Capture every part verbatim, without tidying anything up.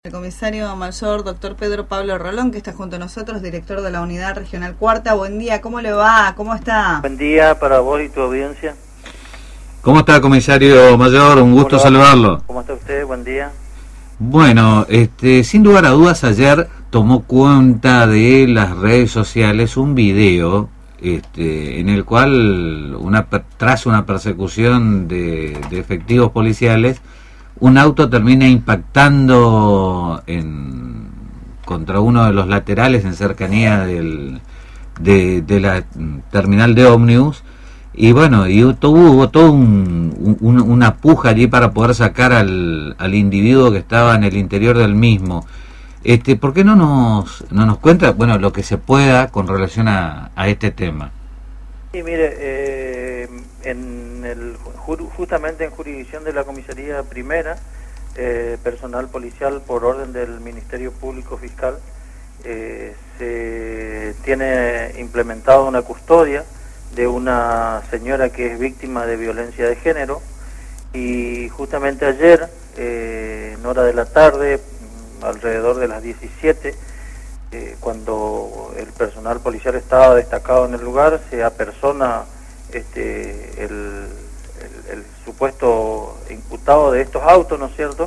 El comisario mayor, doctor Pedro Pablo Rolón, que está junto a nosotros, director de la Unidad Regional Cuarta. Buen día, ¿cómo le va? ¿Cómo está? Buen día para vos y tu audiencia. ¿Cómo está, comisario mayor? Un gusto saludarlo. ¿Cómo está usted? Buen día. Bueno, este, sin lugar a dudas, ayer tomó cuenta de las redes sociales un video este, en el cual, una, tras una persecución de, de efectivos policiales, un auto termina impactando en, contra uno de los laterales en cercanía del, de, de la terminal de ómnibus. Y bueno, y hubo, hubo todo un, un, una puja allí para poder sacar al, al individuo que estaba en el interior del mismo. Este, ¿por qué no nos no nos cuenta, bueno, lo que se pueda con relación a, a este tema? Sí, mire, eh, en el, justamente en jurisdicción de la Comisaría Primera, eh, personal policial por orden del Ministerio Público Fiscal, eh, se tiene implementado una custodia de una señora que es víctima de violencia de género, y justamente ayer, eh, en hora de la tarde, alrededor de las diecisiete, eh, cuando el personal policial estaba destacado en el lugar, se apersona este, el, el, el supuesto imputado de estos autos, ¿no es cierto?,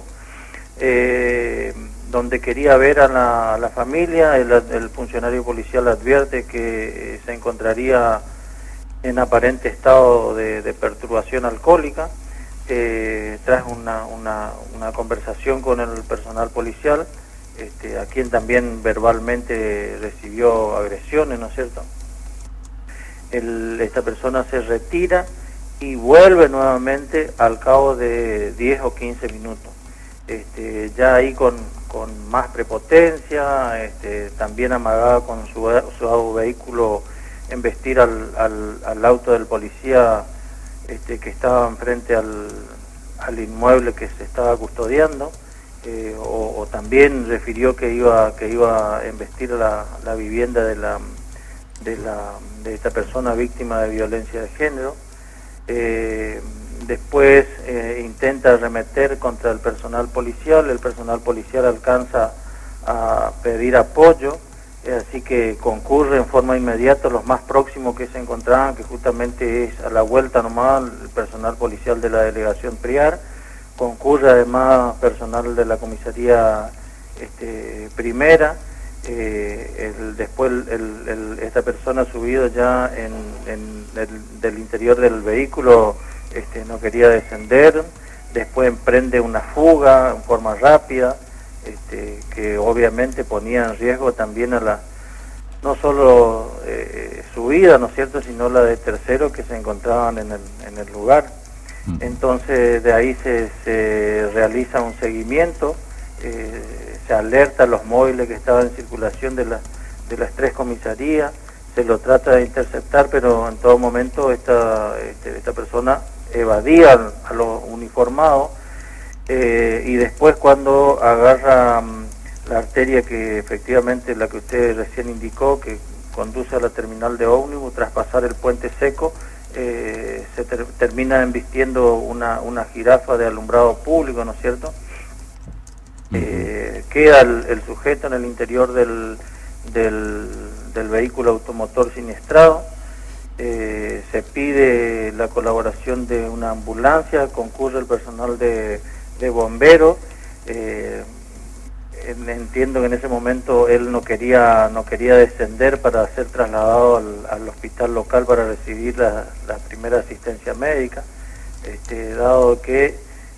eh, donde quería ver a la, a la familia. El, el funcionario policial advierte que eh, se encontraría en aparente estado de, de perturbación alcohólica. Eh, tras una, una, una conversación con el personal policial, este, a quien también verbalmente recibió agresiones, ¿no es cierto?, el, esta persona se retira y vuelve nuevamente al cabo de diez o quince minutos, este, ya ahí con, con más prepotencia, este, también amagada con su, su vehículo, embestir al, al, al auto del policía este, que estaba enfrente al, al inmueble que se estaba custodiando, eh, o, o también refirió que iba que iba a embestir la, la vivienda de la, de la de esta persona víctima de violencia de género. Eh, después eh, intenta arremeter contra el personal policial. El personal policial alcanza a pedir apoyo, así que concurre en forma inmediata los más próximos que se encontraban, que justamente es a la vuelta nomás el personal policial de la delegación Priar. Concurre además personal de la comisaría este, Primera. Eh, el, después el, el, esta persona subido ya en, en el, del interior del vehículo este, no quería descender. Después emprende una fuga en forma rápida, Este, que obviamente ponía en riesgo también a la, no solo eh, su vida, ¿no es cierto?, sino la de terceros que se encontraban en el, en el lugar. Entonces de ahí se, se realiza un seguimiento, eh, se alerta a los móviles que estaban en circulación de, la, de las tres comisarías, se lo trata de interceptar, pero en todo momento esta, este, esta persona evadía a, a los uniformados. Eh, y después, cuando agarra um, la arteria que efectivamente la que usted recién indicó, que conduce a la terminal de ómnibus, tras pasar el puente seco, eh, se ter termina embistiendo una, una jirafa de alumbrado público, ¿no es cierto? Uh-huh. eh, queda el, el sujeto en el interior del, del, del vehículo automotor siniestrado. Eh, se pide la colaboración de una ambulancia, concurre el personal de de bomberos. eh, entiendo que en ese momento él no quería no quería descender para ser trasladado al, al hospital local para recibir la, la primera asistencia médica, este, dado que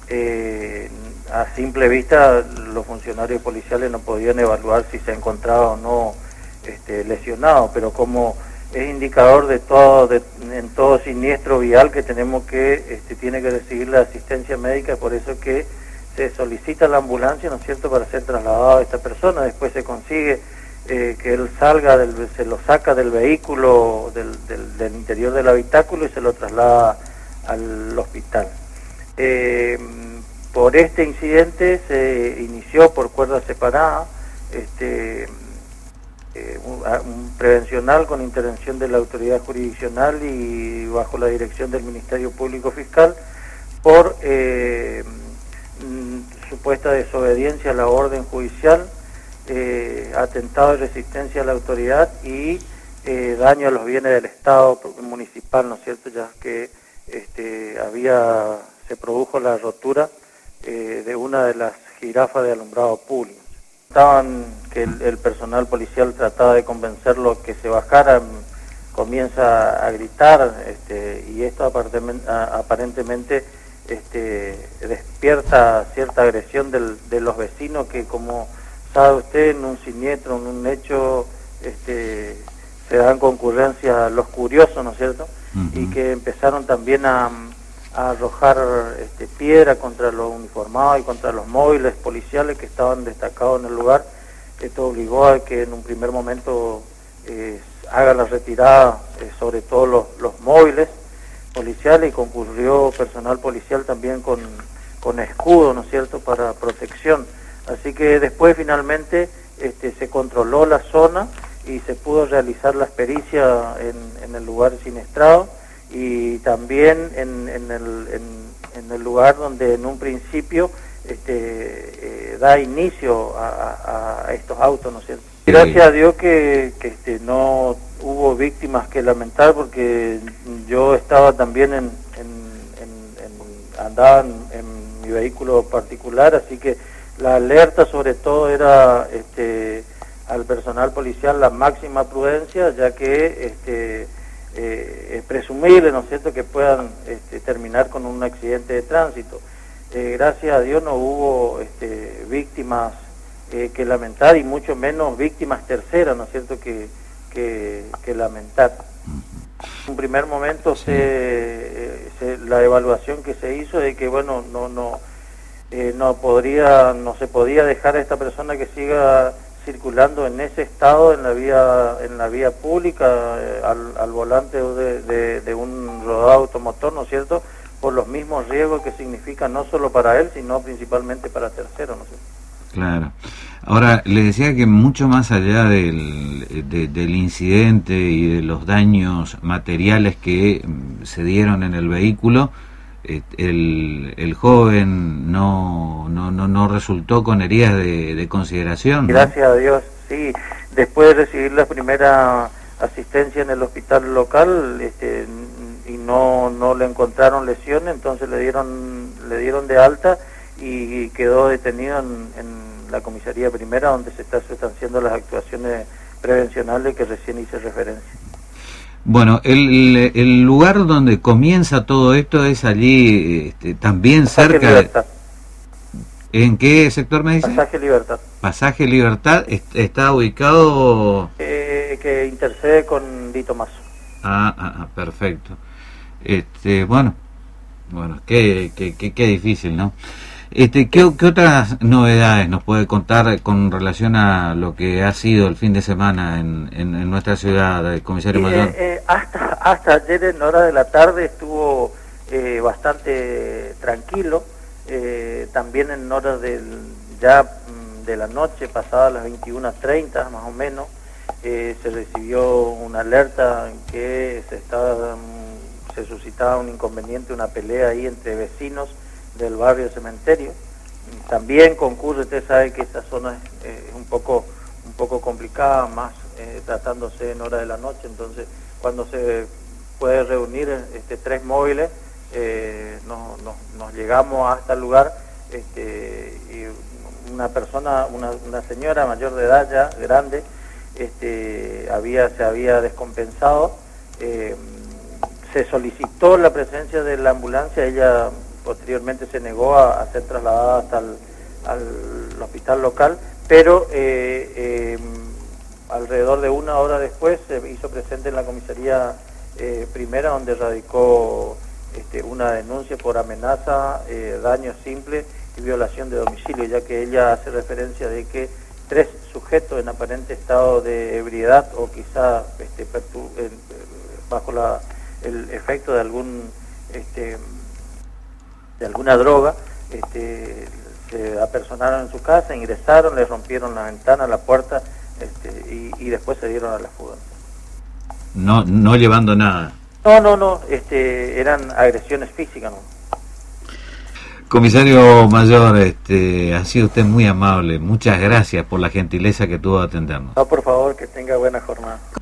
eh, a simple vista los funcionarios policiales no podían evaluar si se encontraba o no este, lesionado, pero como es indicador de todo, de, en todo siniestro vial, que tenemos que, este, tiene que recibir la asistencia médica. Por eso que se solicita la ambulancia, ¿no es cierto?, para ser trasladado a esta persona. Después se consigue eh, que él salga, del, se lo saca del vehículo, del, del, del interior del habitáculo, y se lo traslada al hospital. Eh, por este incidente se inició por cuerda separada, este, Eh, un, un prevencional con intervención de la autoridad jurisdiccional y bajo la dirección del Ministerio Público Fiscal por eh, supuesta desobediencia a la orden judicial, eh, atentado de resistencia a la autoridad y eh, daño a los bienes del Estado municipal, ¿no es cierto? Ya que este, había, se produjo la rotura eh, de una de las jirafas de alumbrado público. Estaban que el, el personal policial trataba de convencerlo que se bajaran, comienza a gritar este, y esto aparentemente, aparentemente este, despierta cierta agresión del, de los vecinos que, como sabe usted, en un siniestro, en un hecho, este, se dan concurrencia los curiosos, ¿no es cierto? Uh-huh. Y que empezaron también a, a arrojar este, piedra contra los uniformados y contra los móviles policiales que estaban destacados en el lugar. Esto obligó a que en un primer momento eh, haga la retirada, eh, sobre todo los, los móviles policiales, y concurrió personal policial también con, con escudo, ¿no es cierto?, para protección. Así que después finalmente este, se controló la zona y se pudo realizar las pericias en, en el lugar siniestrado y también en, en, el, en, en el lugar donde en un principio este, eh, da inicio a, a, a estos autos, ¿no es cierto? Gracias a Dios que, que este, no hubo víctimas que lamentar, porque yo estaba también en, en, en, en andaba en, en mi vehículo particular, así que la alerta sobre todo era este, al personal policial la máxima prudencia, ya que este, eh, es presumible, ¿no es cierto?, que puedan este, terminar con un accidente de tránsito. Eh, gracias a Dios no hubo este, víctimas eh, que lamentar, y mucho menos víctimas terceras, ¿no es cierto?, que, que, que lamentar. En un primer momento se, eh, se, la evaluación que se hizo de que, bueno, no no eh, no podría no se podía dejar a esta persona que siga circulando en ese estado en la vía en la vía pública, eh, al, al volante de, de, de un rodado automotor, ¿no es cierto?, por los mismos riesgos que significa no solo para él, sino principalmente para terceros, ¿no es cierto? Claro. Ahora, le decía que mucho más allá del, de, del incidente y de los daños materiales que se dieron en el vehículo, el, el joven no, no, no, no resultó con heridas de, de consideración, ¿no? Gracias a Dios, sí. Después de recibir la primera asistencia en el hospital local, este, y no, no le encontraron lesiones, entonces le dieron, le dieron de alta y quedó detenido en, en la comisaría primera, donde se está sustanciando las actuaciones prevencionales que recién hice referencia. Bueno, el, el lugar donde comienza todo esto es allí, este, también Pasaje cerca... Libertad. ¿En qué sector me dice? Pasaje Libertad. Pasaje Libertad, está ubicado... Eh, que intercede con Dito Mazo. Ah, ah, ah, perfecto. Este, bueno, bueno, qué, qué, qué, qué difícil, ¿no? Este, ¿qué, ¿Qué otras novedades nos puede contar con relación a lo que ha sido el fin de semana en, en, en nuestra ciudad, comisario mayor? Eh, eh, hasta, hasta ayer en hora de la tarde estuvo eh, bastante tranquilo, eh, también en horas del, ya de la noche, pasadas las veintiuna treinta más o menos, eh, se recibió una alerta en que se, estaba, se suscitaba un inconveniente, una pelea ahí entre vecinos del barrio Cementerio. También concurre, usted sabe que esta zona es, eh, es un poco un poco complicada, más eh, tratándose en hora de la noche, entonces cuando se puede reunir este, tres móviles, eh, nos, nos, nos llegamos hasta el lugar, este, y una persona, una, una señora mayor de edad ya, grande, este, había se había descompensado, eh, se solicitó la presencia de la ambulancia, ella posteriormente se negó a, a ser trasladada hasta el al hospital local, pero eh, eh, alrededor de una hora después se hizo presente en la comisaría eh, primera, donde radicó este, una denuncia por amenaza, eh, daño simple y violación de domicilio, ya que ella hace referencia de que tres sujetos en aparente estado de ebriedad o quizá este, eh, bajo la, el efecto de algún este, de alguna droga, este, se apersonaron en su casa, ingresaron, le rompieron la ventana, la puerta, este, y, y después se dieron a la fuga. No, no llevando nada. No, no, no, este, eran agresiones físicas, ¿no? Comisario Mayor, este, ha sido usted muy amable. Muchas gracias por la gentileza que tuvo de atendernos. No, por favor, que tenga buena jornada.